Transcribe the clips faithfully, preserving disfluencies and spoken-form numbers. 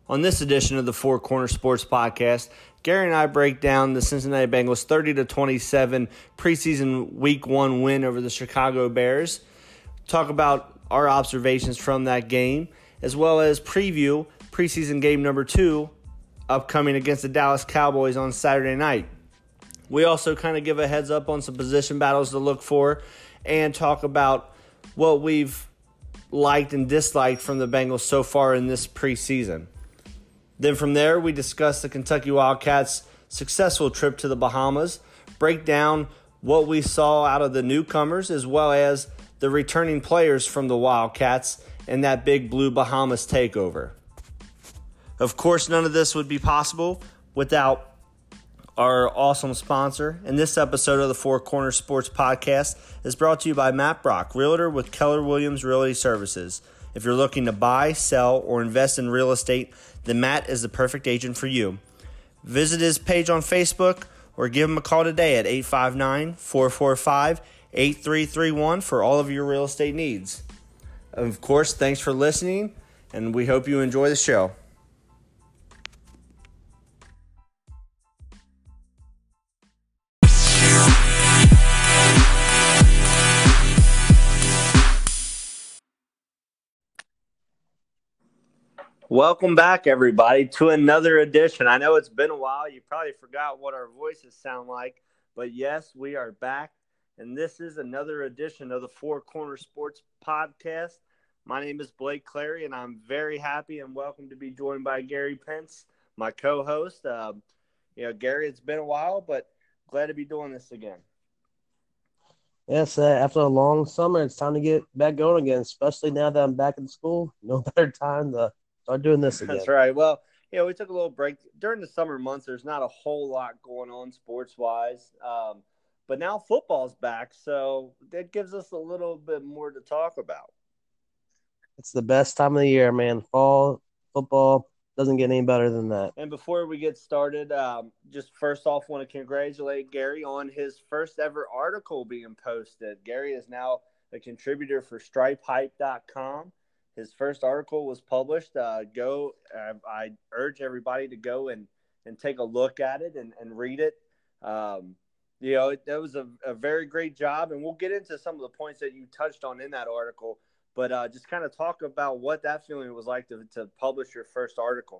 On this edition of the Four Corner Sports Podcast, Gary and I break down the Cincinnati Bengals thirty to twenty-seven preseason week one win over the Chicago Bears, talk about our observations from that game, as well as preview preseason game number two upcoming against the Dallas Cowboys on Saturday night. We also kind of give a heads up on some position battles to look for and talk about what we've liked and disliked from the Bengals so far in this preseason. Then from there, we discuss the Kentucky Wildcats' successful trip to the Bahamas, break down what we saw out of the newcomers as well as the returning players from the Wildcats and that big blue Bahamas takeover. Of course, none of this would be possible without our awesome sponsor. And this episode of the Four Corner Sports Podcast is brought to you by Matt Brock, Realtor with Keller Williams Realty Services. If you're looking to buy, sell, or invest in real estate, then Matt is the perfect agent for you. Visit his page on Facebook or give him a call today at eight five nine, four four five, eight three three one for all of your real estate needs. Of course, thanks for listening, and we hope you enjoy the show. Welcome back, everybody, to another edition. I know it's been a while. You probably forgot what our voices sound like, but yes, we are back, and this is another edition of the Four Corner Sports Podcast. My name is Blake Clary, and I'm very happy and welcome to be joined by Gary Pence, my co-host. Uh, you know, Gary, it's been a while, but glad to be doing this again. Yes, uh, after a long summer, it's time to get back going again, especially now that I'm back in school. No better time to start doing this again. That's right. Well, you know, we took a little break. During the summer months, there's not a whole lot going on sports-wise. Um, but now football's back, so that gives us a little bit more to talk about. It's the best time of the year, man. Fall football doesn't get any better than that. And before we get started, um, just first off, want to congratulate Gary on his first ever article being posted. Gary is now a contributor for stripe hype dot com. His first article was published. Uh, go, uh, I urge everybody to go and, and take a look at it and, and read it. Um, you know, it, that was a, a very great job, and we'll get into some of the points that you touched on in that article. But uh, just kind of talk about what that feeling was like to, to publish your first article.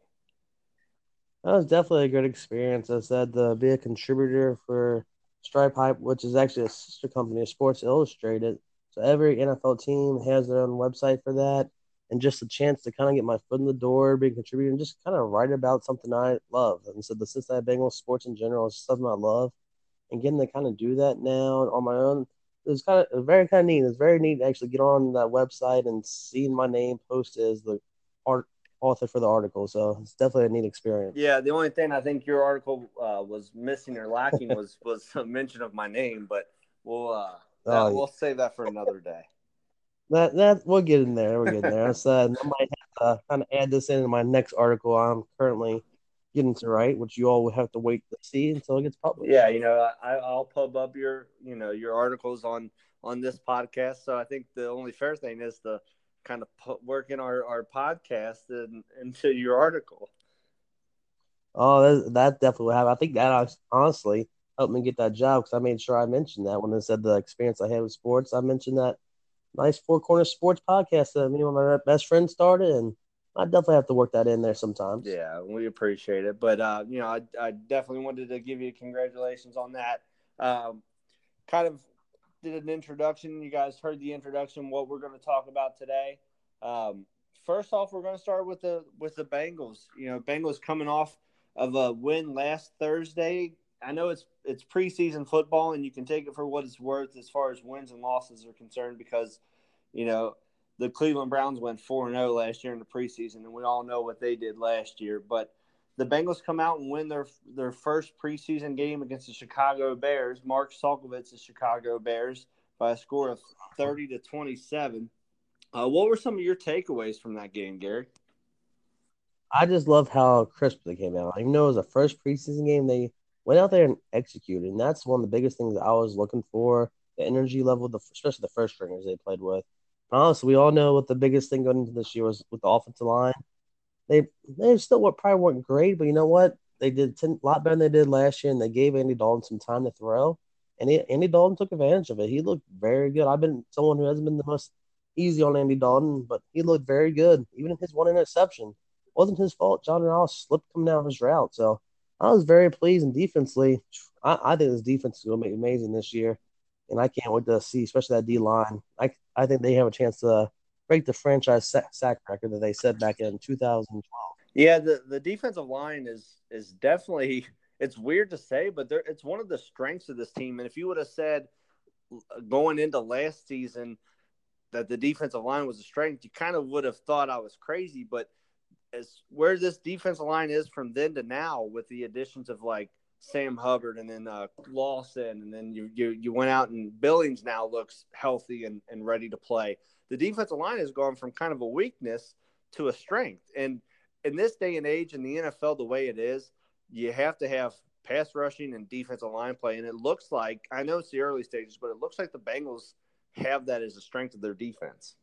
That was definitely a good experience. I said to be a contributor for Stripe Hype, which is actually a sister company of Sports Illustrated. So every N F L team has their own website for that. And just a chance to kind of get my foot in the door, be a contributor, and just kind of write about something I love. And so the Cincinnati Bengals sports in general is something I love. And getting to kind of do that now on my own, it was kind of it was very kind of neat. It was very neat to actually get on that website and seeing my name posted as the art author for the article. So it's definitely a neat experience. Yeah, the only thing I think your article uh, was missing or lacking was, was a mention of my name, but we'll uh, that, oh, yeah. we'll save that for another day. That that we'll get in there. We'll get in there. I said I might have to kind of add this into my next article I'm currently getting to write, which you all will have to wait to see until it gets published. Yeah, you know, I, I'll pub up your you know your articles on on this podcast. So I think the only fair thing is to kind of put, work in our, our podcast in, into your article. Oh, that, that definitely will happen. I think that honestly helped me get that job because I made sure I mentioned that when I said the experience I had with sports. I mentioned that. Nice Four Corner Sports Podcast that me and my best friend started, and I definitely have to work that in there sometimes. Yeah, we appreciate it. But, uh, you know, I, I definitely wanted to give you congratulations on that. Um, kind of did an introduction. You guys heard the introduction, what we're going to talk about today. Um, first off, we're going to start with the with the Bengals. You know, Bengals coming off of a win last Thursday. I know it's it's preseason football, and you can take it for what it's worth as far as wins and losses are concerned because, you know, the Cleveland Browns went four and oh last year in the preseason, and we all know what they did last year. But the Bengals come out and win their their first preseason game against the Chicago Bears, Mark Solkowitz's Chicago Bears, by a score of thirty to twenty-seven. Uh, what were some of your takeaways from that game, Gary? I just love how crisp they came out. Even though it was a first preseason game, they went out there and executed, and that's one of the biggest things I was looking for, the energy level, the, especially the first stringers they played with. Honestly, we all know what the biggest thing going into this year was with the offensive line. They they still what probably weren't great, but you know what? They did ten, a lot better than they did last year, and they gave Andy Dalton some time to throw. And he, Andy Dalton took advantage of it. He looked very good. I've been someone who hasn't been the most easy on Andy Dalton, but he looked very good. Even in his one interception, wasn't his fault. John Ross slipped coming down his route, so I was very pleased. And defensively, I, I think this defense is going to be amazing this year, and I can't wait to see, especially that D line. I I think they have a chance to break the franchise sack record that they set back in two thousand twelve. Yeah, the, the defensive line is is definitely it's weird to say, but there it's one of the strengths of this team. And if you would have said going into last season that the defensive line was a strength, you kind of would have thought I was crazy. But as where this defensive line is from then to now, with the additions of like Sam Hubbard and then uh, Lawson, and then you, you you went out and Billings now looks healthy and, and ready to play. The defensive line has gone from kind of a weakness to a strength. And in this day and age in the N F L, the way it is, you have to have pass rushing and defensive line play. And it looks like, I know it's the early stages, but it looks like the Bengals have that as a strength of their defense.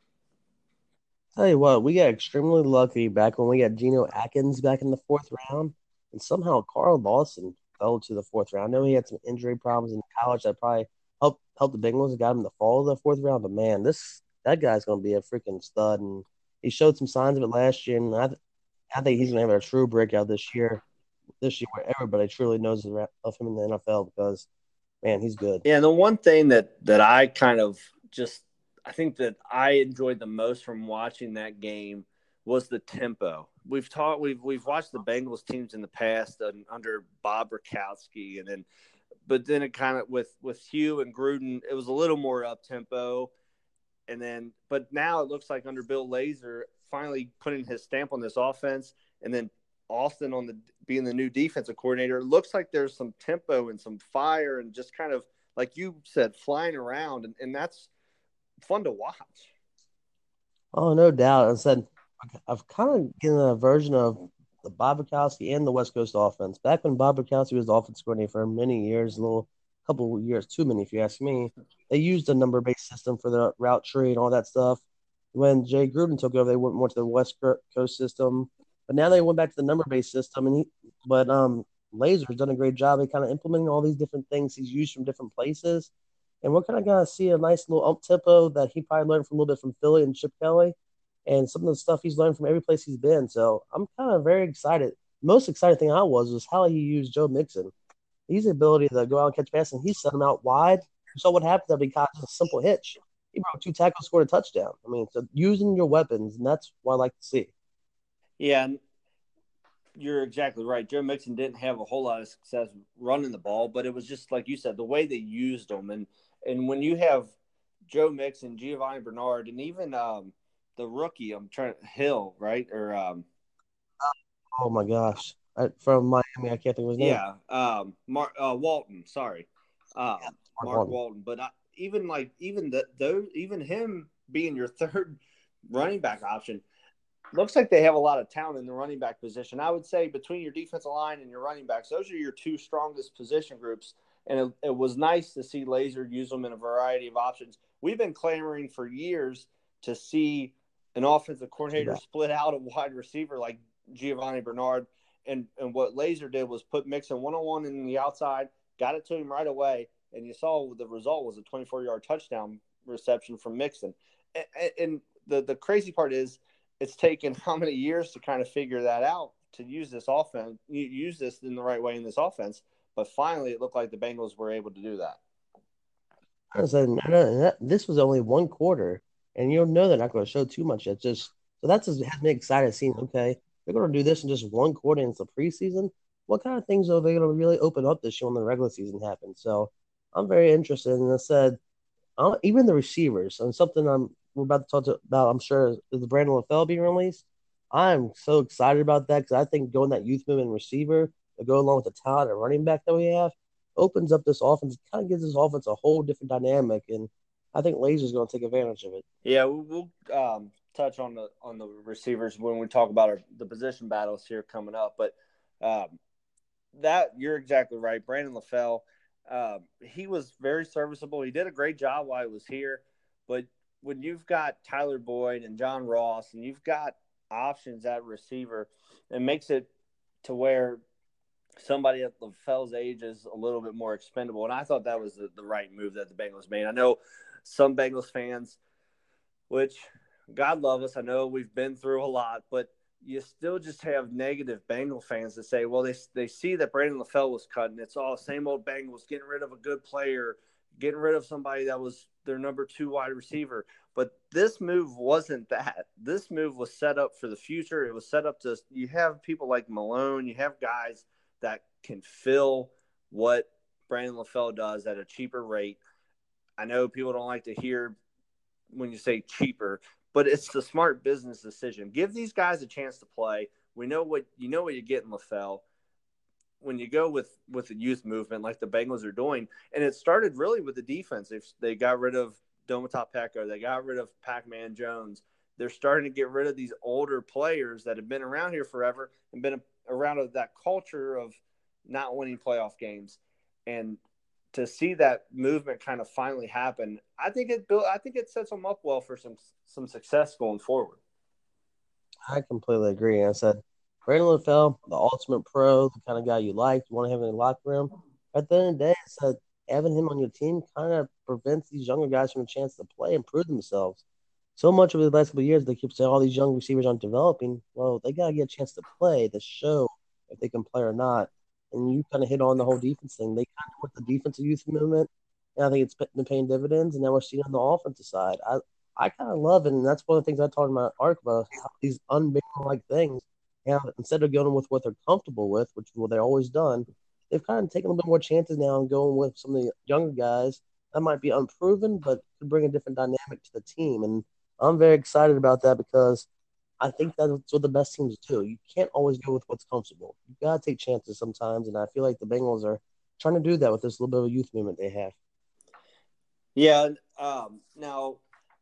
Tell you what, we got extremely lucky back when we got Geno Atkins back in the fourth round, and somehow Carl Lawson fell to the fourth round. I know he had some injury problems in college that probably helped help the Bengals and got him to fall to the fourth round. But man, this that guy's going to be a freaking stud, and he showed some signs of it last year. And I, th- I think he's going to have a true breakout this year. This year, where everybody truly knows of him in the N F L because man, he's good. Yeah, the one thing that that I kind of just I think that I enjoyed the most from watching that game was the tempo. We've taught we've we've watched the Bengals teams in the past uh, under Bob Rakowski, and then but then it kind of with with Hugh and Gruden, it was a little more up tempo, and then but now it looks like under Bill Lazor finally putting his stamp on this offense, and then Austin on the being the new defensive coordinator, it looks like there's some tempo and some fire and just kind of like you said, flying around, and, and that's fun to watch. Oh, no doubt. I said I've kind of getting a version of the Bob Bukowski and the West Coast offense. Back when Bob Bukowski was the offense coordinator for many years, a little couple of years, too many if you ask me, they used a number based system for the route tree and all that stuff. When Jay Gruden took over, they went more to the West Coast system, but now they went back to the number based system. And he, but um, Lazor's done a great job of kind of implementing all these different things he's used from different places. And we're kind of going to see a nice little up tempo that he probably learned from a little bit from Philly and Chip Kelly and some of the stuff he's learned from every place he's been. So I'm kind of very excited. Most excited thing I was was how he used Joe Mixon. He's ability to go out and catch passes, and he set him out wide. You saw what happened that he caught just a simple hitch. He broke two tackles, scored a touchdown. I mean, so using your weapons, and that's what I like to see. Yeah, and you're exactly right. Joe Mixon didn't have a whole lot of success running the ball, but it was just like you said, the way they used them. And and when you have Joe Mixon, Giovanni Bernard, and even um, the rookie, I'm trying Hill, right? Or um, oh my gosh, I, from Miami, I can't think of his name. Yeah, um, Mark uh, Walton. Sorry, um, yeah, Mark, Mark Walton. Walton. But I, even like even the those even him being your third running back option, looks like they have a lot of talent in the running back position. I would say between your defensive line and your running backs, those are your two strongest position groups. And it, it was nice to see Lazor use them in a variety of options. We've been clamoring for years to see an offensive coordinator split out a wide receiver like Giovanni Bernard. And and what Lazor did was put Mixon one-on-one in the outside, got it to him right away, and you saw the result was a twenty-four-yard touchdown reception from Mixon. And, and the, the crazy part is it's taken how many years to kind of figure that out to use this offense, use this in the right way in this offense. But finally, it looked like the Bengals were able to do that. I said, no, no, that, this was only one quarter, and you'll know they're not going to show too much yet. Just so that's just has me excited seeing. Okay, they're going to do this in just one quarter into the preseason. What kind of things are they going to really open up this year when the regular season happens? So I'm very interested. And I said, uh, even the receivers, and something I'm we're about to talk about, I'm sure, is the Brandon LaFell being released. I'm so excited about that because I think going that youth movement receiver to go along with the talent and running back that we have opens up this offense, kind of gives this offense a whole different dynamic, and I think Lazor's going to take advantage of it. Yeah, we'll um, touch on the on the receivers when we talk about our, the position battles here coming up. But um, that you're exactly right, Brandon LaFell. Um, he was very serviceable. He did a great job while he was here, but when you've got Tyler Boyd and John Ross, and you've got options at receiver and makes it to where somebody at LaFell's age is a little bit more expendable. And I thought that was the, the right move that the Bengals made. I know some Bengals fans, which God love us, I know we've been through a lot, but you still just have negative Bengal fans that say, well, they they see that Brandon LaFell was cut, and it's all same old Bengals getting rid of a good player, getting rid of somebody that was their number two wide receiver. But this move wasn't that. This move was set up for the future. It was set up to – you have people like Malone. You have guys that can fill what Brandon LaFell does at a cheaper rate. I know people don't like to hear when you say cheaper, but it's the smart business decision. Give these guys a chance to play. We know what you know what you get in LaFell when you go with with the youth movement like the Bengals are doing. And it started really with the defense. They they got rid of Domata Peko. They got rid of Pac-Man Jones. They're starting to get rid of these older players that have been around here forever and been around that culture of not winning playoff games. And to see that movement kind of finally happen, I think it built. I think it sets them up well for some some success going forward. I completely agree. I said, Brandon LaFell, the ultimate pro, the kind of guy you like, you want to have in the locker room. At the end of the day, I said, having him on your team kind of prevents these younger guys from a chance to play and prove themselves. So much over the last couple of years, they keep saying all these young receivers aren't developing. Well, they got to get a chance to play to show if they can play or not. And you kind of hit on the whole defense thing. They kind of went the defensive youth movement, and I think it's been paying dividends. And now we're seeing on the offensive side. I I kind of love it, and that's one of the things I talked in my article about, how these unbig-like things. And instead of going with what they're comfortable with, which is what they've always done, they've kind of taken a little bit more chances now and going with some of the younger guys that might be unproven, but could bring a different dynamic to the team. And I'm very excited about that because I think that's what the best teams do. You can't always go with what's comfortable. You gotta take chances sometimes, and I feel like the Bengals are trying to do that with this little bit of a youth movement they have. Yeah. Um, now,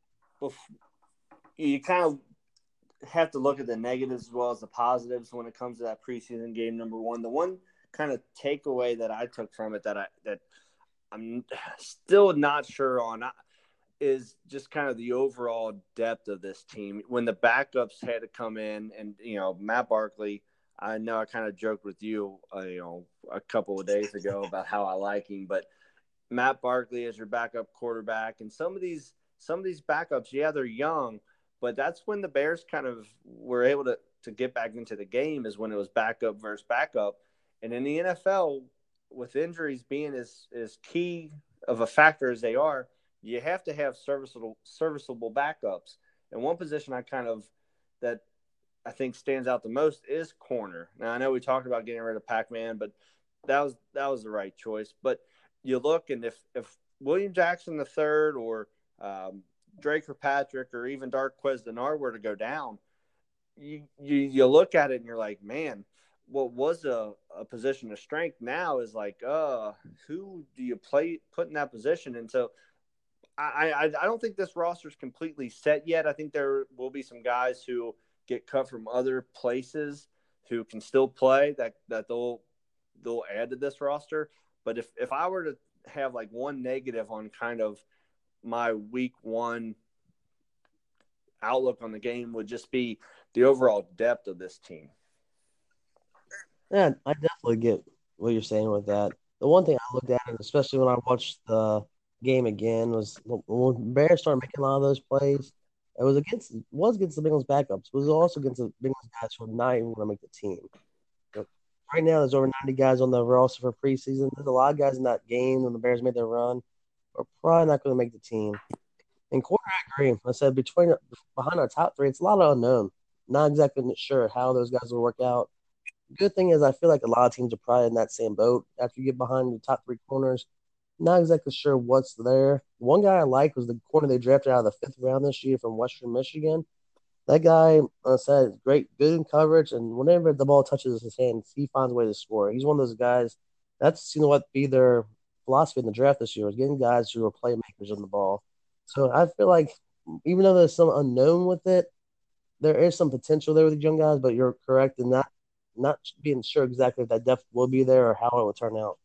you kind of have to look at the negatives as well as the positives when it comes to that preseason game number one. The one kind of takeaway that I took from it that I that I'm still not sure on is just kind of the overall depth of this team. When the backups had to come in, and you know Matt Barkley, I know I kind of joked with you, uh, you know, a couple of days ago about how I like him, but Matt Barkley is your backup quarterback, and some of these some of these backups, yeah, they're young, but that's when the Bears kind of were able to to get back into the game, is when it was backup versus backup. And in the N F L, with injuries being as as key of a factor as they are, you have to have serviceable serviceable backups. And one position I kind of that I think stands out the most is corner. Now I know we talked about getting rid of Pac-Man, but that was that was the right choice. But you look, and if if William Jackson the third or um, Drake Kirkpatrick or even Darqueze Dennard were to go down, you, you you look at it and you're like, man, what was a, a position of strength now is like, uh, who do you play put in that position? And so I, I, I don't think this roster is completely set yet. I think there will be some guys who get cut from other places who can still play that, that they'll they'll add to this roster. But if, if I were to have like one negative on kind of my week one outlook on the game, would just be the overall depth of this team. Yeah, I definitely get what you're saying with that. The one thing I looked at, and especially when I watched the game again, was when Bears started making a lot of those plays. It was against it was against the Bengals backups. It was also against the Bengals guys who are not even going to make the team. But right now, there's over ninety guys on the roster for preseason. There's a lot of guys in that game when the Bears made their run are probably not going to make the team. And corner, I agree. I said between behind our top three, it's a lot of unknown. Not exactly sure how those guys will work out. Good thing is I feel like a lot of teams are probably in that same boat. After you get behind the top three corners, not exactly sure what's there. One guy I like was the corner they drafted out of the fifth round this year from Western Michigan. That guy, I said, great, good in coverage, and whenever the ball touches his hands, he finds a way to score. He's one of those guys. That's you know what be their philosophy in the draft this year is getting guys who are playmakers on the ball. So I feel like even though there's some unknown with it, there is some potential there with the young guys. But you're correct in not not being sure exactly if that depth will be there or how it will turn out.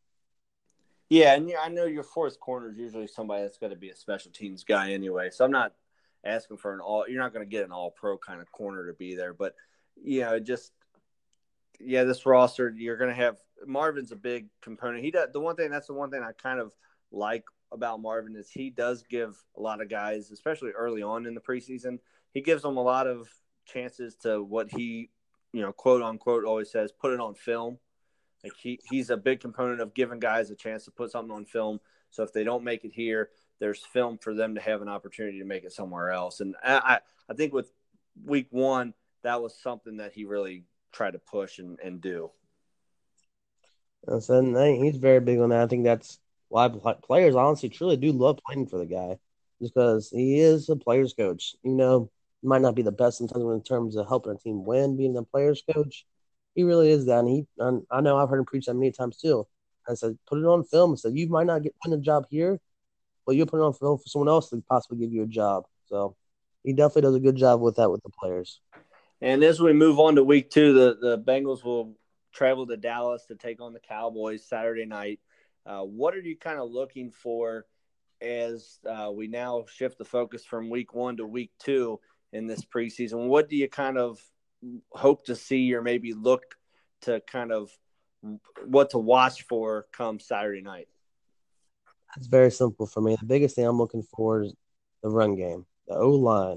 Yeah, and I know your fourth corner is usually somebody that's going to be a special teams guy anyway. So I'm not asking for an all. You're not going to get an all pro kind of corner to be there, but you know, just yeah, this roster you're going to have. Marvin's a big component. He does the one thing. That's the one thing I kind of like about Marvin is he does give a lot of guys, especially early on in the preseason, he gives them a lot of chances to what he, you know, quote unquote, always says, put it on film. Like he, he's a big component of giving guys a chance to put something on film. So if they don't make it here, there's film for them to have an opportunity to make it somewhere else. And I, I think with week one, that was something that he really tried to push and, and do. And so he's very big on that. I think that's why players honestly truly do love playing for the guy, just because he is a player's coach. You know, he might not be the best in terms, in terms of helping a team win, being the player's coach. He really is that. And he, and I know I've heard him preach that many times too. I said, put it on film. I said, you might not get win a job here, but you'll put it on film for someone else to possibly give you a job. So he definitely does a good job with that with the players. And as we move on to week two, the, the Bengals will travel to Dallas to take on the Cowboys Saturday night. Uh, what are you kind of looking for as uh, we now shift the focus from week one to week two in this preseason? What do you kind of hope to see or maybe look to kind of what to watch for come Saturday night? It's very simple for me. The biggest thing I'm looking for is the run game, the O-line.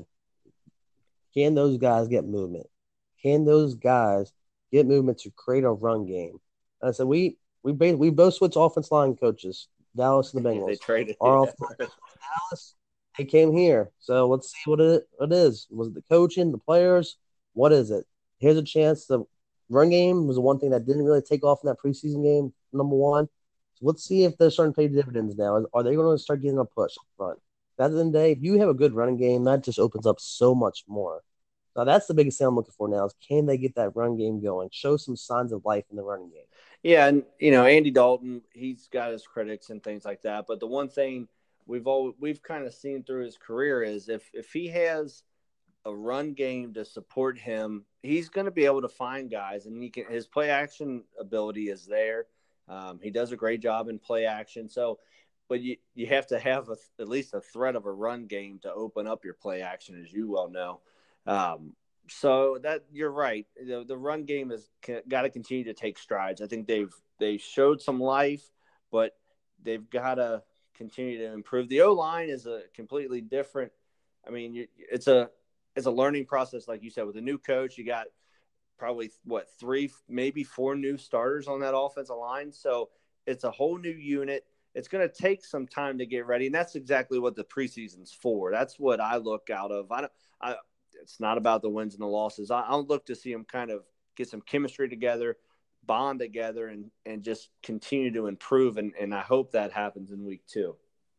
Can those guys get movement? Can those guys get movement to create a run game? And I said, we we we both switched offense line coaches, Dallas and the Bengals. They traded. Our Yeah. offense, Dallas, they came here. So let's see what it, it is. Was it the coaching, the players? What is it? Here's a chance. The run game was the one thing that didn't really take off in that preseason game, number one. So let's see if they're starting to pay dividends now. Are they going to start getting a push up front? At the end of the day, if you have a good running game, that just opens up so much more. Now, that's the biggest thing I'm looking for now is can they get that run game going? Show some signs of life in the running game. Yeah, and, you know, Andy Dalton, he's got his critics and things like that. But the one thing we've all, we've kind of seen through his career is if, if he has a run game to support him, he's going to be able to find guys. And he can, his play action ability is there. Um, he does a great job in play action. So, but you, you have to have a, at least a threat of a run game to open up your play action, as you well know. Um, so that you're right. The, the run game has got to continue to take strides. I think they've, they showed some life, but they've got to continue to improve. The O-line is a completely different. I mean, you, it's a, it's a learning process. Like you said, with a new coach, you got probably what, three, maybe four new starters on that offensive line. So it's a whole new unit. It's going to take some time to get ready. And that's exactly what the preseason's for. That's what I look out of. I don't, I, It's not about the wins and the losses. I, I'll look to see them kind of get some chemistry together, bond together, and and just continue to improve. And, and I hope that happens in week two.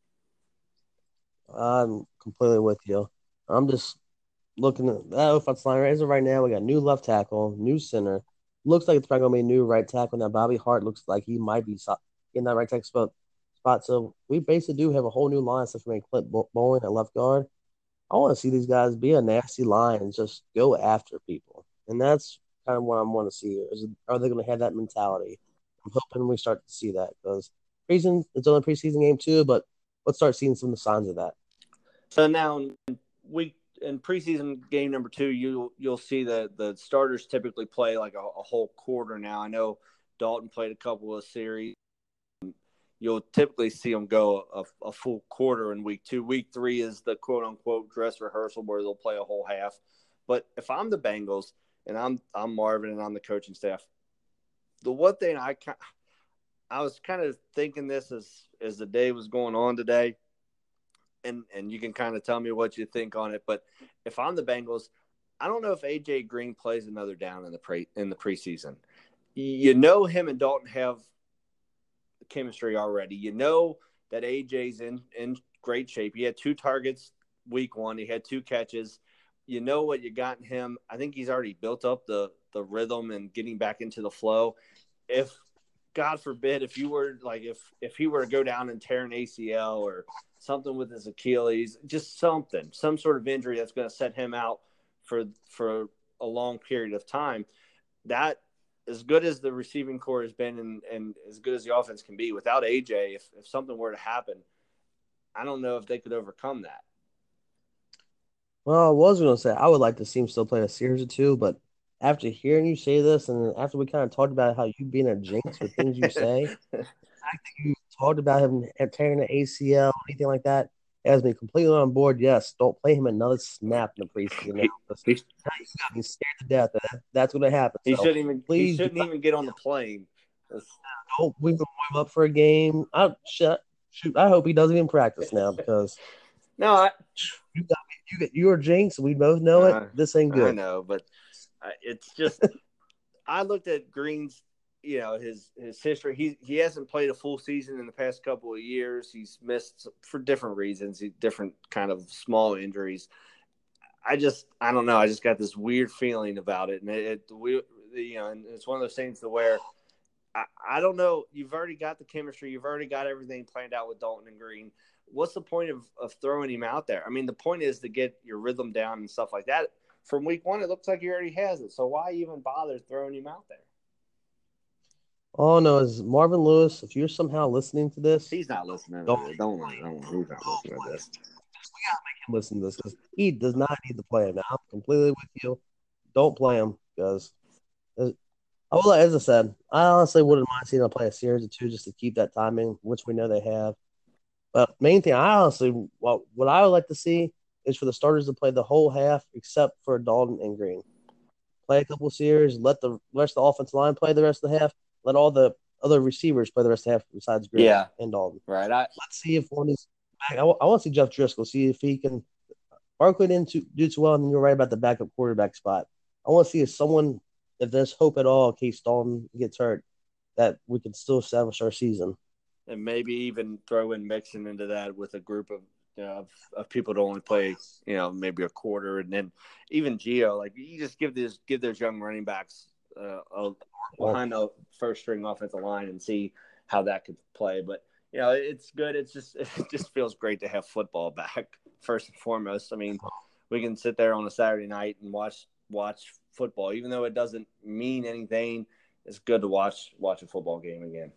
I'm completely with you. I'm just looking at that offensive line. As of right now, we got new left tackle, new center. Looks like it's probably going to be a new right tackle. Now, Bobby Hart looks like he might be in that right tackle spot. spot. So we basically do have a whole new line except for Clint Bowling at left guard. I want to see these guys be a nasty line and just go after people. And that's kind of what I want to see. Is, are they going to have that mentality? I'm hoping we start to see that because preseason, it's only a preseason game too, but let's start seeing some of the signs of that. So now in week in preseason game number two, you you'll see that the starters typically play like a, a whole quarter now. I know Dalton played a couple of series. You'll typically see them go a, a full quarter in week two. Week three is the quote-unquote dress rehearsal where they'll play a whole half. But if I'm the Bengals and I'm I'm Marvin and I'm the coaching staff, the one thing I I was kind of thinking this as as the day was going on today, and and you can kind of tell me what you think on it. But if I'm the Bengals, I don't know if A J Green plays another down in the pre in the preseason. You know, him and Dalton have chemistry already. You know that A J's in, in great shape. He had two targets week one. He had two catches. You know what you got in him. I think he's already built up the the rhythm and getting back into the flow. If, God forbid, if you were like if if he were to go down and tear an A C L or something with his Achilles, just something, some sort of injury that's going to set him out for for a long period of time, that as good as the receiving core has been and, and as good as the offense can be, without A J, if, if something were to happen, I don't know if they could overcome that. Well, I was going to say I would like to see him still play a series or two, but after hearing you say this, and after we kind of talked about how you being a jinx with things you say, you talked about him tearing the A C L, anything like that, has me completely on board. Yes, don't play him another snap in the preseason now, he, because he, now you got me scared to death that that's going to happen. he So shouldn't even he please do shouldn't not even get on the plane. That's- hope we can warm up for a game. I shut shoot. I hope he doesn't even practice now because no, I you got you get you're a jinx. We both know it. uh, This ain't I good. know, but I- it's just I looked at Green's, you know, his his history. He he hasn't played a full season in the past couple of years. He's missed for different reasons, different kind of small injuries. I just I don't know. I just got this weird feeling about it, and it, it we you know, and it's one of those things to where I, I don't know. You've already got the chemistry. You've already got everything planned out with Dalton and Green. What's the point of, of throwing him out there? I mean, the point is to get your rhythm down and stuff like that. From week one, it looks like he already has it. So why even bother throwing him out there? All I know is Marvin Lewis. If you're somehow listening to this, He's not listening don't to this. Don't want. Don't. He's not listening to this. listen to this because he does not need to play him. Now, I'm completely with you. Don't play him because, as, I will, as I said, I honestly wouldn't mind seeing him play a series or two just to keep that timing, which we know they have. But main thing, I honestly, what what I would like to see is for the starters to play the whole half except for Dalton and Green. Play a couple series, let the rest of the offensive line play the rest of the half, let all the other receivers play the rest of the half besides Green Yeah. and Dalton. Right. I, Let's see if one is back. I, I want to see Jeff Driscoll, see if he can. Barkley didn't too, do too well, and you're right about the backup quarterback spot. I want to see if someone, if there's hope at all in case Dalton gets hurt, that we can still establish our season. and maybe even throw in Mixon into that with a group of you know, of, of people to only play, you know, maybe a quarter, and then even Geo, like you just give this give those young running backs uh, a, behind the first string offensive line and see how that could play. But you know, it's good. It's just it just feels great to have football back first and foremost. I mean, we can sit there on a Saturday night and watch watch football, even though it doesn't mean anything. It's good to watch watch a football game again.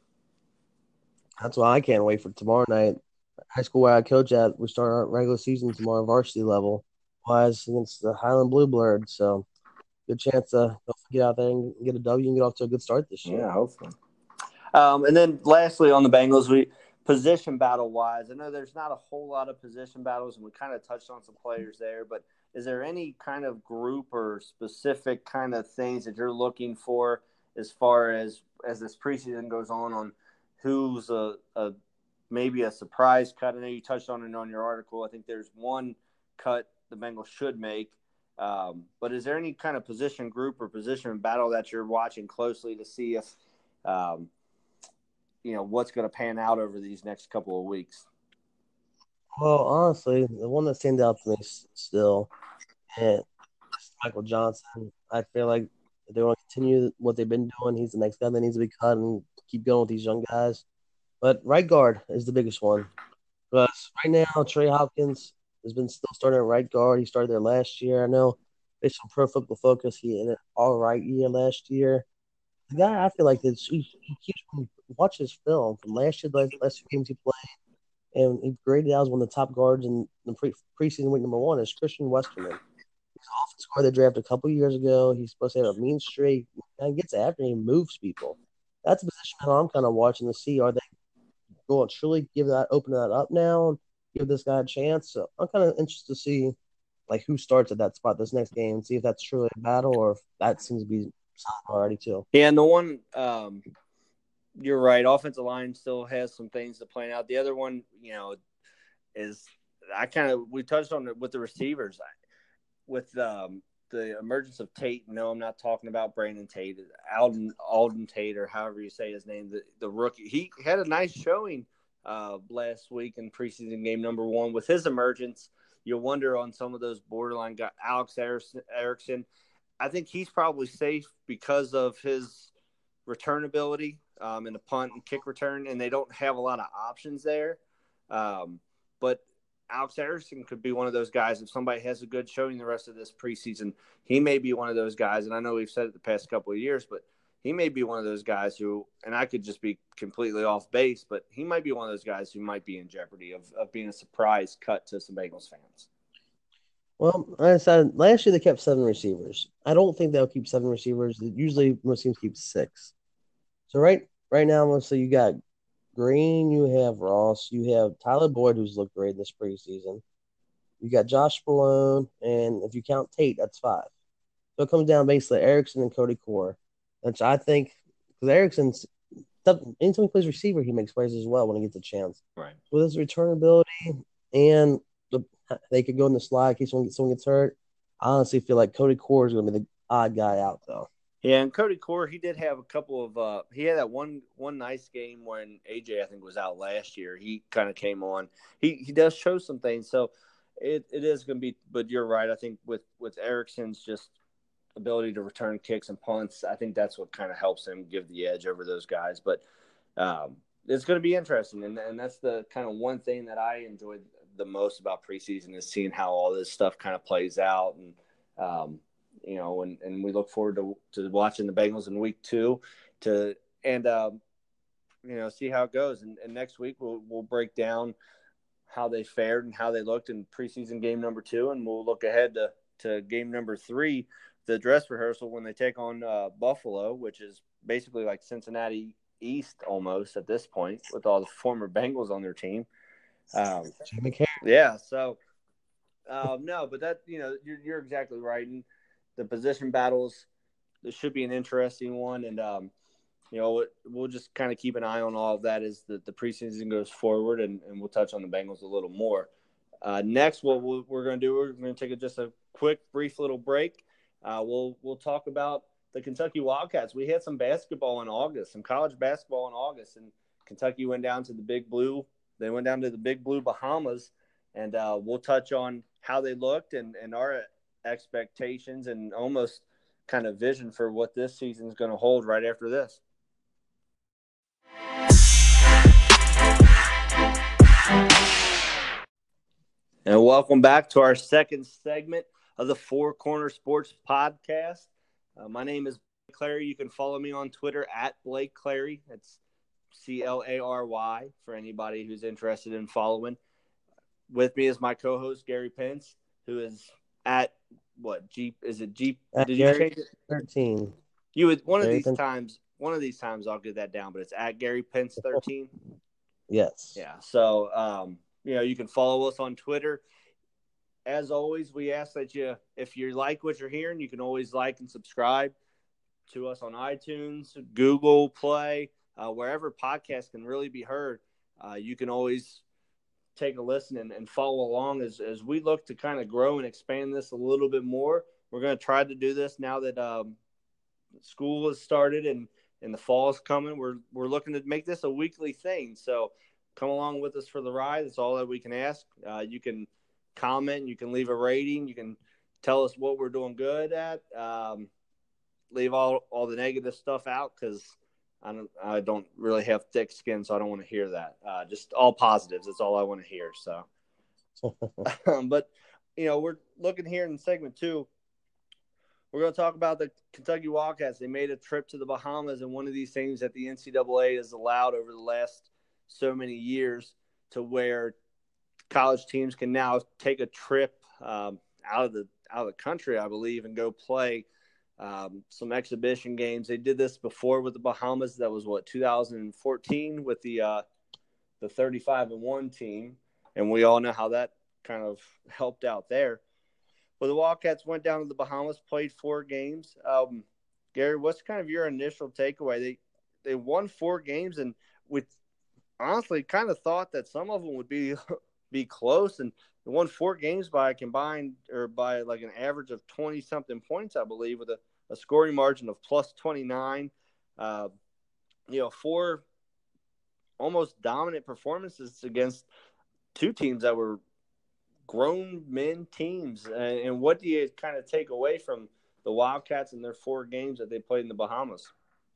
That's why I can't wait for tomorrow night. High school where I coach at, we start our regular season tomorrow, varsity level, wise against the Highland Bluebirds. So good chance to get out there and get a W and get off to a good start this year. Yeah, hopefully. Um, and then lastly on the Bengals, we position battle wise, I know there's not a whole lot of position battles, and we kind of touched on some players there, but is there any kind of group or specific kind of things that you're looking for as far as as this preseason goes on on who's a, a maybe a surprise cut? I know you touched on it on your article. I think there's one cut the Bengals should make. Um, but is there any kind of position group or position battle that you're watching closely to see if um, – you know, what's going to pan out over these next couple of weeks? Well, honestly, the one that stands out to me still is Michael Johnson. I feel like if they want to continue what they've been doing, he's the next guy that needs to be cut and keep going with these young guys. But right guard is the biggest one. Because right now, Trey Hopkins has been still starting at right guard. He started there last year. I know based on Pro Football Focus, he had an all right year last year. The guy I feel like this, he, he keeps watch his film from last year, the last two games he played, and he graded out as one of the top guards in the pre- preseason week number one is Christian Westerman. He's an offensive guard they drafted a couple years ago. He's supposed to have a mean streak. He gets after and he moves people. That's a position that I'm kind of watching to see. Are they going to truly give that open that up now and give this guy a chance? So I'm kind of interested to see like who starts at that spot this next game and see if that's truly a battle or if that seems to be solid already too. Yeah, and the one um, you're right. Offensive line still has some things to plan out. The other one, you know, is I kind of we touched on it with the receivers with um, the emergence of Tate. No, I'm not talking about Brandon Tate, Alden Alden Tate, or however you say his name. The, the rookie, he had a nice showing uh, last week in preseason game number one. With his emergence, you wonder on some of those borderline guys. Alex Erickson, I think he's probably safe because of his return ability um, in the punt and kick return, and they don't have a lot of options there. Um, but Alex Erickson could be one of those guys. If somebody has a good showing the rest of this preseason, he may be one of those guys. And I know we've said it the past couple of years, but he may be one of those guys who, and I could just be completely off base, but he might be one of those guys who might be in jeopardy of, of being a surprise cut to some Bengals fans. Well, like I said, last year they kept seven receivers. I don't think they'll keep seven receivers. Usually most teams keep six. So right right now, let's say you got Green, you have Ross, you have Tyler Boyd, who's looked great this preseason. You got Josh Malone, and if you count Tate, that's five. So it comes down basically Erickson and Cody Core, which I think because Erickson's anytime he plays receiver, he makes plays as well when he gets a chance. Right. With his return ability and the, they could go in the slide in case someone, someone gets hurt. I honestly feel like Cody Core is going to be the odd guy out though. Yeah, and Cody Core, he did have a couple of uh he had that one one nice game when A J I think was out last year. He kind of came on. He he does show some things. So it, it is going to be, but you're right. I think with with Erickson's just ability to return kicks and punts, I think that's what kind of helps him give the edge over those guys. But um it's going to be interesting, and and that's the kind of one thing that I enjoyed the most about preseason is seeing how all this stuff kind of plays out. And um you know, and, and we look forward to to watching the Bengals in week two to and um, you know, see how it goes. And, and next week we'll we'll break down how they fared and how they looked in preseason game number two, and we'll look ahead to, to game number three, the dress rehearsal when they take on uh, Buffalo, which is basically like Cincinnati East almost at this point with all the former Bengals on their team. Um, yeah, so um, no, but that you know you're you're exactly right. And the position battles, this should be an interesting one. And, um, you know, we'll just kind of keep an eye on all of that as the, the preseason goes forward, and, and we'll touch on the Bengals a little more. Uh, next, what we'll, we're going to do, we're going to take a, just a quick, brief little break. Uh, we'll we'll talk about the Kentucky Wildcats. We had some basketball in August, some college basketball in August, and Kentucky went down to the Big Blue. They went down to the Big Blue Bahamas, and uh, we'll touch on how they looked and, and our expectations and almost kind of vision for what this season is going to hold right after this. And welcome back to our second segment of the Four Corner Sports Podcast. Uh, my name is Blake Clary. You can follow me on Twitter at Blake Clary. That's C L A R Y for anybody who's interested in following. With me is my co-host Gary Pence, who is at what Jeep is it Jeep? At Did Gary you change it? thirteen. You would one Gary of these Pence. times. One of these times I'll get that down, but it's at Gary Pence thirteen. Yes. Yeah. So um, you know, you can follow us on Twitter. As always, we ask that you, if you like what you're hearing, you can always like and subscribe to us on iTunes, Google Play, uh, wherever podcasts can really be heard. Uh, you can always take a listen and, and follow along as, as we look to kind of grow and expand this a little bit more. We're going to try to do this now that um, school has started and, and the fall is coming. We're, we're looking to make this a weekly thing. So come along with us for the ride. That's all that we can ask. Uh, you can comment, you can leave a rating, you can tell us what we're doing good at. Um, leave all, all the negative stuff out because I don't I don't really have thick skin, so I don't want to hear that. Uh, just all positives. That's all I want to hear. So, but you know, we're looking here in segment two. We're going to talk about the Kentucky Wildcats. They made a trip to the Bahamas, and one of these things that the N C double A has allowed over the last so many years to where college teams can now take a trip um, out of the out of the country, I believe, and go play um, some exhibition games. They did this before with the Bahamas. That was what two thousand fourteen with the uh, the thirty-five and one team, and we all know how that kind of helped out there. Well, the Wildcats went down to the Bahamas, played four games. Um, Gary, what's kind of your initial takeaway? They they won four games, and with honestly, kind of thought that some of them would be be close, and they won four games by a combined or by like an average of twenty something points, I believe, with a, a scoring margin of plus twenty-nine. Uh, you know, four almost dominant performances against two teams that were grown men teams. And, and what do you kind of take away from the Wildcats and their four games that they played in the Bahamas?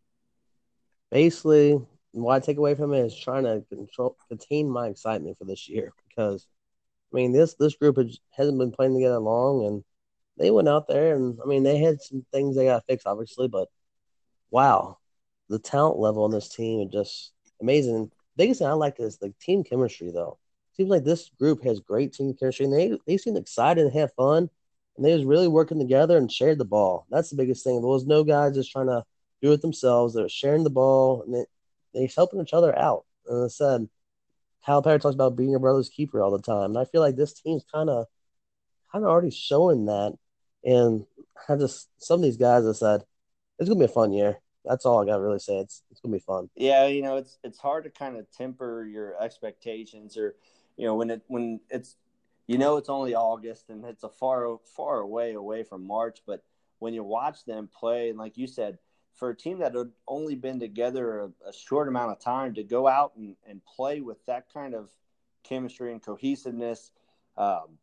Basically, what I take away from it is trying to control, contain my excitement for this year because, I mean, this this group has, hasn't been playing together long, and they went out there and, I mean, they had some things they got to fix, obviously, but wow, the talent level on this team is just amazing. The biggest thing I like is the team chemistry, though. seems like this group has great team chemistry, and they they seem excited and have fun, and they was really working together and shared the ball. That's the biggest thing. There was no guys just trying to do it themselves. They were sharing the ball, and they they're helping each other out. And I said, Kyle Perry talks about being your brother's keeper all the time, and I feel like this team's kind of kind of already showing that. And I just some of these guys have said it's gonna be a fun year. That's all I got to really say. It's it's gonna be fun. Yeah, you know, it's it's hard to kind of temper your expectations, or you know, when it when it's you know it's only August and it's a far far away away from March, but when you watch them play, and like you said, for a team that had only been together a, a short amount of time to go out and, and play with that kind of chemistry and cohesiveness, um,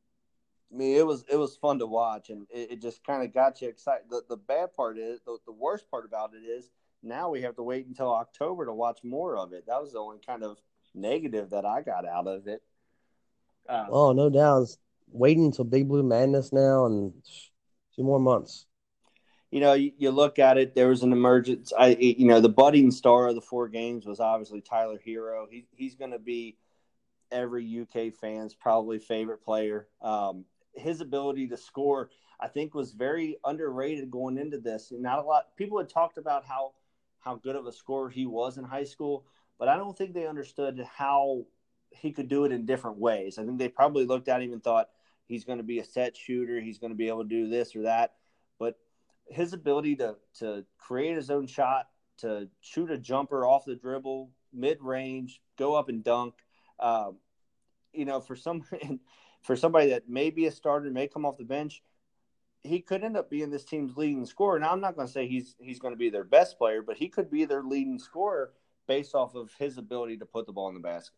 I mean, it was it was fun to watch, and it, it just kind of got you excited. The, the bad part is, the, the worst part about it is, now we have to wait until October to watch more of it. That was the only kind of negative that I got out of it. Um, Oh, no doubt. It's waiting until Big Blue Madness now and two more months. you know, you, you look at it. There was an emergence. I, you know, the budding star of the four games was obviously Tyler Hero. He he's going to be every U K fan's probably favorite player. Um, his ability to score, I think, was very underrated going into this. Not a lot people had talked about how how good of a scorer he was in high school, but I don't think they understood how he could do it in different ways. I think they probably looked at him and thought he's going to be a set shooter, he's going to be able to do this or that, but his ability to to create his own shot, to shoot a jumper off the dribble, mid range, go up and dunk. Um, you know, for some for somebody that may be a starter, may come off the bench, he could end up being this team's leading scorer. Now, I'm not going to say he's he's going to be their best player, but he could be their leading scorer based off of his ability to put the ball in the basket.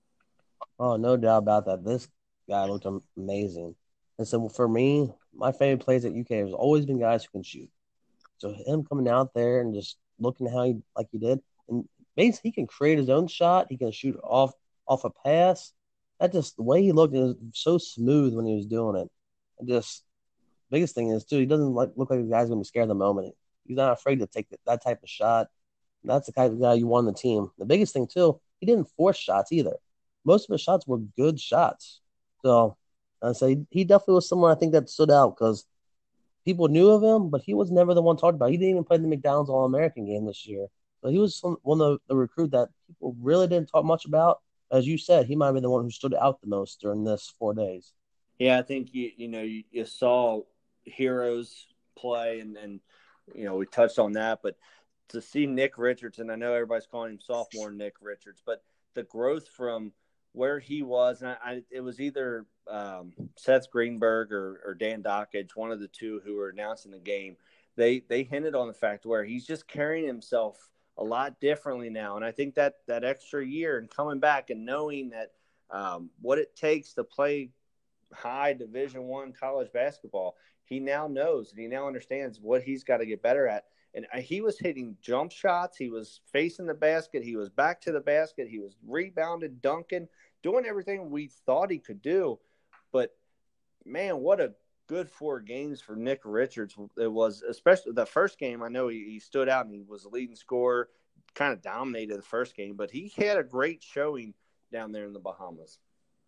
Oh, no doubt about that. This guy looked amazing. And so for me, my favorite plays at U K has always been guys who can shoot. So him coming out there and just looking how he like he did, and basically he can create his own shot. He can shoot off off a pass. That just the way he looked, it was so smooth when he was doing it. And just biggest thing is too, he doesn't like, look like a guy's gonna be scared of the moment. He's not afraid to take that type of shot. That's the kind of guy you want on the team. The biggest thing too, he didn't force shots either. Most of his shots were good shots. So I say he definitely was someone I think that stood out because people knew of him, but he was never the one talked about. He didn't even play the McDonald's All American game this year. So he was some, one of the, the recruit that people really didn't talk much about. As you said, he might have been the one who stood out the most during this four days. Yeah, I think you you know you, you saw Heroes play, and and you know we touched on that, but to see Nick Richardson, I know everybody's calling him sophomore Nick Richards, but the growth from where he was, and I, I, it was either um, Seth Greenberg or, or Dan Dockage, one of the two who were announcing the game. They they hinted on the fact where he's just carrying himself a lot differently now, and I think that that extra year and coming back and knowing that um, what it takes to play high Division One college basketball, he now knows and he now understands what he's got to get better at. And he was hitting jump shots. He was facing the basket. He was back to the basket. He was rebounded, dunking, doing everything we thought he could do. But, man, what a good four games for Nick Richards it was, especially the first game. I know he, he stood out and he was the leading scorer, kind of dominated the first game. But he had a great showing down there in the Bahamas.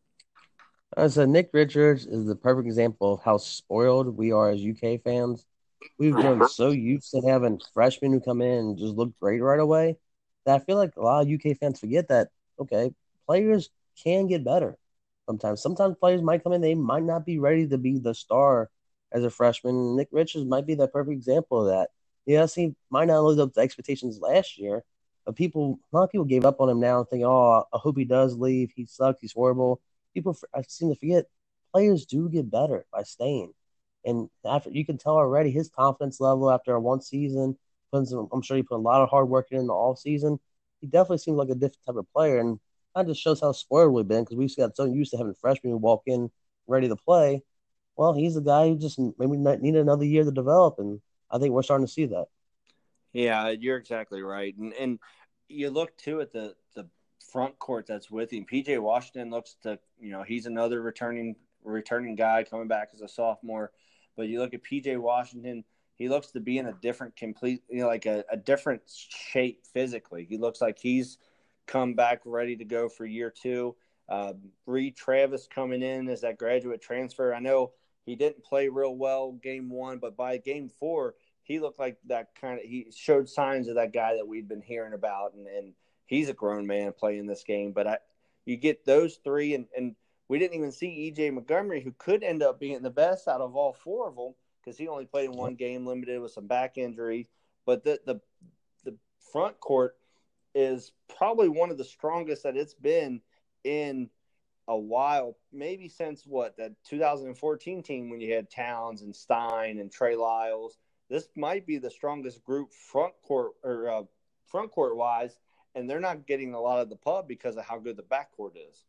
I said Nick Richards is the perfect example of how spoiled we are as U K fans. We've grown so used to having freshmen who come in and just look great right away that I feel like a lot of U K fans forget that, okay, players can get better sometimes. Sometimes players might come in, they might not be ready to be the star as a freshman. Nick Richards might be that perfect example of that. Yes, he might not live up to expectations last year, but people, a lot of people gave up on him now and think, oh, I hope he does leave. He sucks. He's horrible. People, I seem to forget, players do get better by staying. And after you can tell already his confidence level after one season, some, I'm sure he put a lot of hard work in the off season. He definitely seems like a different type of player, and that just shows how spoiled we've been because we've got so used to having freshmen who walk in ready to play. Well, he's a guy who just maybe need another year to develop, and I think we're starting to see that. Yeah, you're exactly right, and and you look too at the the front court that's with him. P J Washington looks to you know he's another returning returning guy coming back as a sophomore. But you look at P J Washington, he looks to be in a different, complete, you know, like a, a different shape physically. He looks like he's come back ready to go for year two. Uh, Reed Travis coming in as that graduate transfer. I know he didn't play real well game one, but by game four, he looked like that kind of – he showed signs of that guy that we'd been hearing about, and, and he's a grown man playing this game. But I, you get those three, and, and we didn't even see E J Montgomery, who could end up being the best out of all four of them because he only played in one game, limited with some back injury. But the the the front court is probably one of the strongest that it's been in a while, maybe since what, that two thousand fourteen team when you had Towns and Stein and Trey Lyles. This might be the strongest group front court or uh, front court wise, and they're not getting a lot of the pub because of how good the back court is.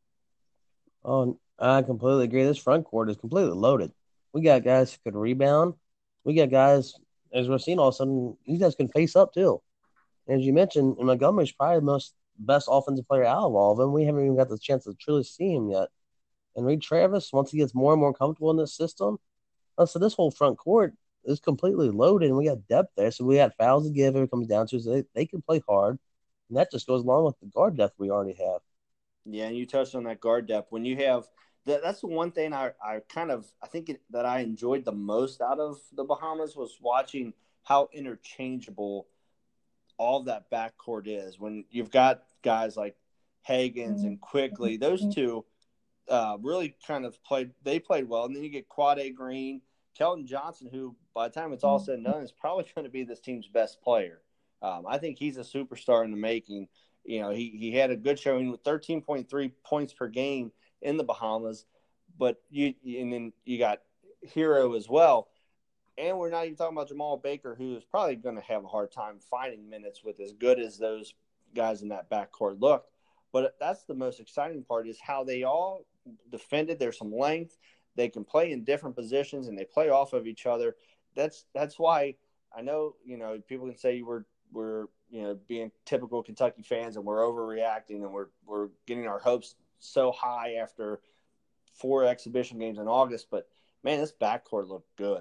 Oh, I completely agree. This front court is completely loaded. We got guys who could rebound. We got guys, as we're seeing all of a sudden, these guys can face up too. And as you mentioned, Montgomery's probably the most best offensive player out of all of them. We haven't even got the chance to truly see him yet. And Reed Travis, once he gets more and more comfortable in this system, uh, so this whole front court is completely loaded, and we got depth there. So we got fouls to give if it comes down to it. So they, they can play hard. And that just goes along with the guard depth we already have. Yeah, and you touched on that guard depth. When you have that, that's the one thing I, I kind of I think it, that I enjoyed the most out of the Bahamas was watching how interchangeable all that backcourt is. When you've got guys like Higgins and Quickly, those two uh, really kind of played. They played well, and then you get Quade Green, Kelton Johnson, who by the time it's all said and done is probably going to be this team's best player. Um, I think he's a superstar in the making. You know, he, he had a good showing with thirteen point three points per game in the Bahamas, but you and then you got Hero as well. And we're not even talking about Jamal Baker, who is probably going to have a hard time finding minutes with as good as those guys in that backcourt looked. But that's the most exciting part is how they all defended. There's some length. They can play in different positions, and they play off of each other. That's that's why I know, you know, people can say we're we're – you know, being typical Kentucky fans and we're overreacting and we're we're getting our hopes so high after four exhibition games in August. But, man, this backcourt looked good.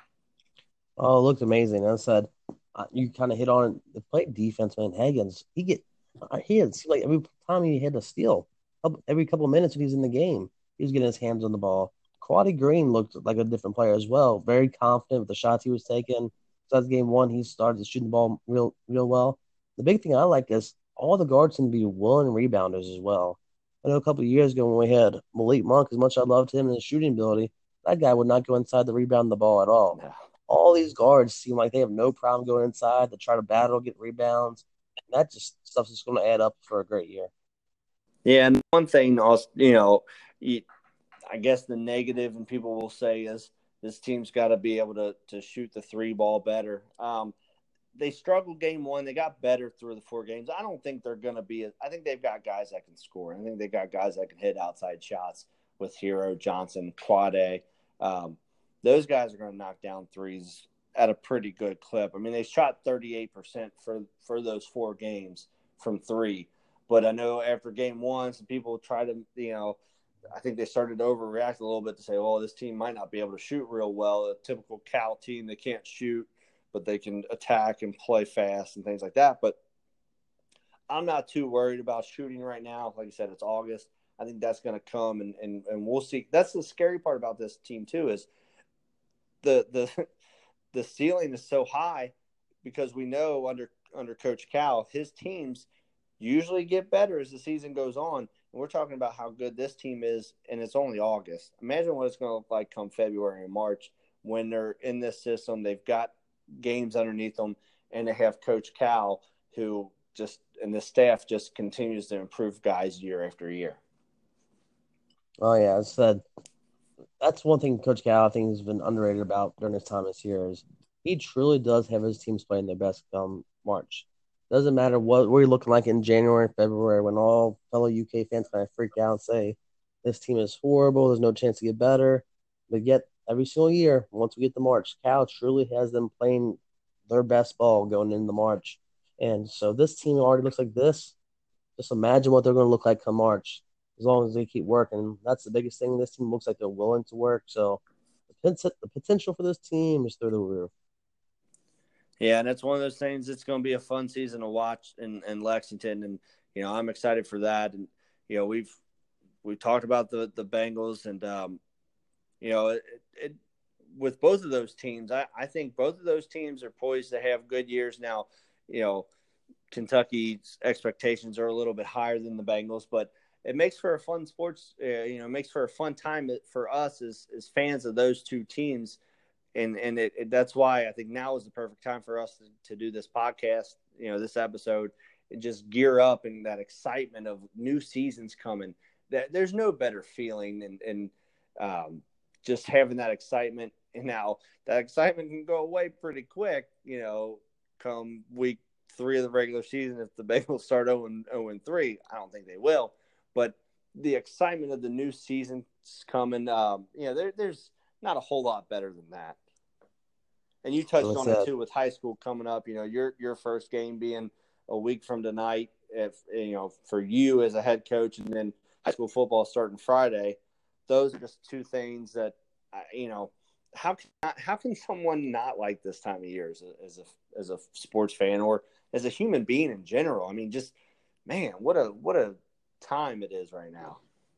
Oh, it looked amazing. As I said, uh, you kind of hit on the play defense, man. Higgins, he get he had like every time he had a steal, every couple of minutes when he's in the game, he was getting his hands on the ball. Quade Green looked like a different player as well. Very confident with the shots he was taking. So that's game one. He started shooting the ball real, real well. The big thing I like is all the guards can be willing rebounders as well. I know a couple of years ago when we had Malik Monk, as much as I loved him and his shooting ability, that guy would not go inside to rebound the ball at all. No. All these guards seem like they have no problem going inside to try to battle, get rebounds. And that just stuff's just going to add up for a great year. Yeah, and one thing also, you know, I guess the negative, and people will say, is this team's got to be able to to shoot the three ball better. Um, they struggled game one. They got better through the four games. I don't think they're going to be – I think they've got guys that can score. I think they've got guys that can hit outside shots with Hero, Johnson, Quade. Um, those guys are going to knock down threes at a pretty good clip. I mean, they shot thirty-eight percent for, for those four games from three. But I know after game one, some people try to, you know, I think they started to overreact a little bit to say, well, this team might not be able to shoot real well. A typical Cal team, they can't shoot, but they can attack and play fast and things like that. But I'm not too worried about shooting right now. Like I said, it's August. I think that's going to come, and, and, and we'll see. That's the scary part about this team, too, is the the the ceiling is so high because we know under under Coach Cal, his teams usually get better as the season goes on. And we're talking about how good this team is, and it's only August. Imagine what it's going to look like come February and March when they're in this system. They've got games underneath them, and they have Coach Cal, who just and the staff just continues to improve guys year after year. Oh yeah, I said that's one thing Coach Cal I think has been underrated about during his time this year is he truly does have his teams playing their best come March. Doesn't matter what we're looking like in January and February when all fellow U K fans kind of freak out and say this team is horrible, there's no chance to get better. But yet every single year, once we get to March, Cal truly has them playing their best ball going into March. And so this team already looks like this. Just imagine what they're going to look like come March as long as they keep working. That's the biggest thing. This team looks like they're willing to work. So the potential for this team is through the roof. Yeah, and it's one of those things. It's going to be a fun season to watch in, in Lexington. And, you know, I'm excited for that. And, you know, we've we talked about the the Bengals, and um, you know, it, it, with both of those teams, I, I think both of those teams are poised to have good years. Now, you know, Kentucky's expectations are a little bit higher than the Bengals, but it makes for a fun sports. Uh, you know, it makes for a fun time for us as as fans of those two teams. And and it, it, that's why I think now is the perfect time for us to, to do this podcast, you know, this episode, and just gear up in that excitement of new seasons coming. That there's no better feeling than and um, just having that excitement. And now that excitement can go away pretty quick, you know, come week three of the regular season if the Bengals start oh and three. I don't think they will, but the excitement of the new season coming, um, you know, there, there's not a whole lot better than that. And you touched on it too with high school coming up. You know, your your first game being a week from tonight. If you know, for you as a head coach, and then high school football starting Friday, those are just two things that you know. How can how can someone not like this time of year as a as a as a sports fan or as a human being in general? I mean, just man, what a what a time it is right now.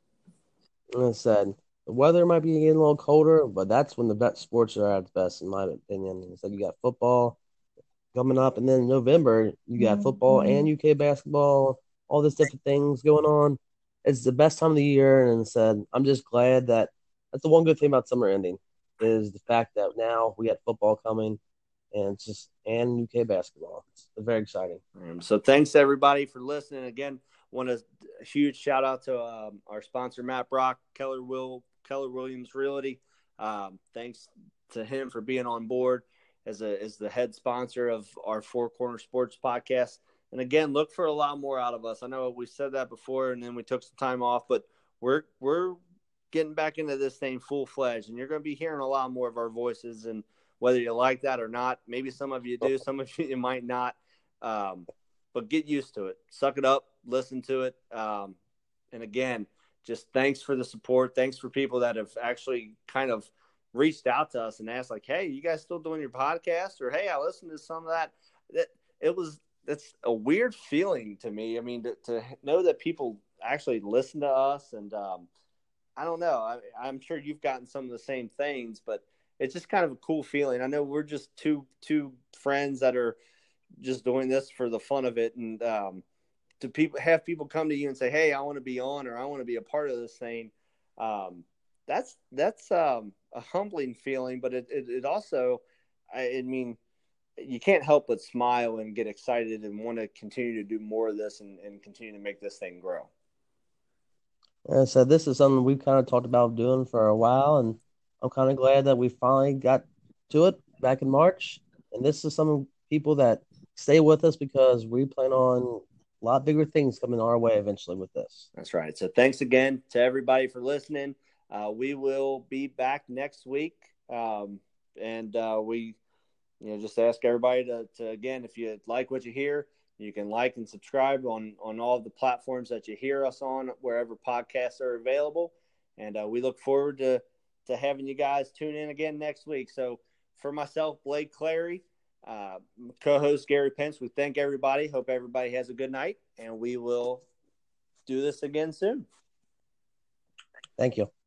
Like I said, the weather might be getting a little colder, but that's when the best sports are at its best, in my opinion. It's like you got football coming up, and then in November, you got football and U K basketball, all these different things going on. It's the best time of the year, and said, I'm just glad that that's the one good thing about summer ending is the fact that now we got football coming, and it's just and U K basketball. It's very exciting. Um, so thanks to everybody for listening. Again, want a huge shout out to um, our sponsor Matt Brock, Keller Will Keller Williams Realty. Um, thanks to him for being on board as a as the head sponsor of our Four Corner Sports podcast. And again, look for a lot more out of us. I know we said that before, and then we took some time off, but we're we're getting back into this thing full fledged, and you're going to be hearing a lot more of our voices. And whether you like that or not, maybe some of you do, some of you might not. Um, but get used to it. Suck it up. Listen to it. Um, and again, just thanks for the support. Thanks for people that have actually kind of reached out to us and asked, like, hey, you guys still doing your podcast? Or, hey, I listened to some of that. That it was that's a weird feeling to me. I mean, to, to know that people actually listen to us, and um, I don't know. I, I'm sure you've gotten some of the same things, but it's just kind of a cool feeling. I know we're just two two friends that are just doing this for the fun of it, and um, to people have people come to you and say, "Hey, I want to be on," or "I want to be a part of this thing." Um, that's that's um, a humbling feeling, but it it, it also, I, I mean, you can't help but smile and get excited and want to continue to do more of this and, and continue to make this thing grow. And so this is something we've kind of talked about doing for a while, and I'm kind of glad that we finally got to it back in March. And this is some people that stay with us because we plan on a lot bigger things coming our way eventually with this. That's right. So thanks again to everybody for listening. Uh, we will be back next week. Um, and uh, we, you know, just ask everybody to, to, again, if you like what you hear, you can like and subscribe on, on all of the platforms that you hear us on, wherever podcasts are available. And uh, we look forward to, to having you guys tune in again next week. So for myself, Blake Clary, uh, co-host Gary Pence, we thank everybody. Hope everybody has a good night, and we will do this again soon. Thank you.